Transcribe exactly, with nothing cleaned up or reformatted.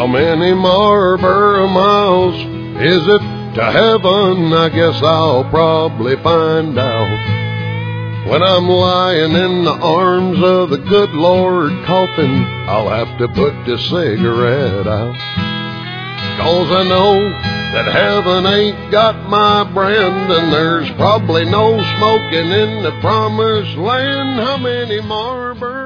How many Marlboro miles is it to heaven? I guess I'll probably find out. When I'm lying in the arms of the good Lord coffin, I'll have to put the cigarette out. 'Cause I know that heaven ain't got my brand, and there's probably no smoking in the promised land. How many Marlboro